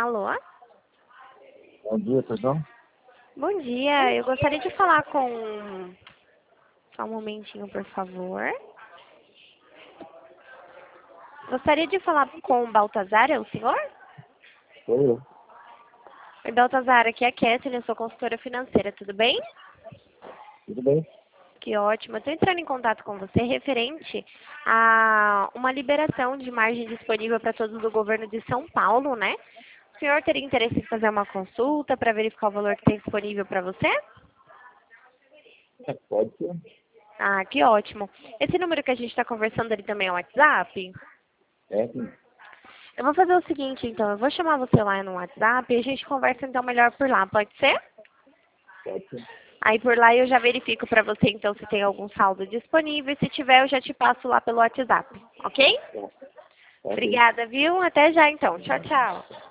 Alô? Bom dia, tudo bom? Bom dia, eu gostaria de falar com... Só um momentinho, por favor. Gostaria de falar com o Baltazar, é o senhor? Sou eu. Oi, Baltazar, aqui é a Kathleen, eu sou consultora financeira, tudo bem? Tudo bem? Que ótimo. Eu estou entrando em contato com você referente a uma liberação de margem disponível para todos do governo de São Paulo, né? O senhor teria interesse em fazer uma consulta para verificar o valor que tem disponível para você? Pode ser. Ah, que ótimo. Esse número que a gente está conversando ali também é o WhatsApp? É, sim. Eu vou fazer o seguinte, então. Eu vou chamar você lá no WhatsApp e a gente conversa então melhor por lá, pode ser? Pode ser. Aí por lá eu já verifico para você então se tem algum saldo disponível. E se tiver, eu já te passo lá pelo WhatsApp, ok? Tá. Tá, ok. Obrigada, viu? Até já então. Tchau, tchau.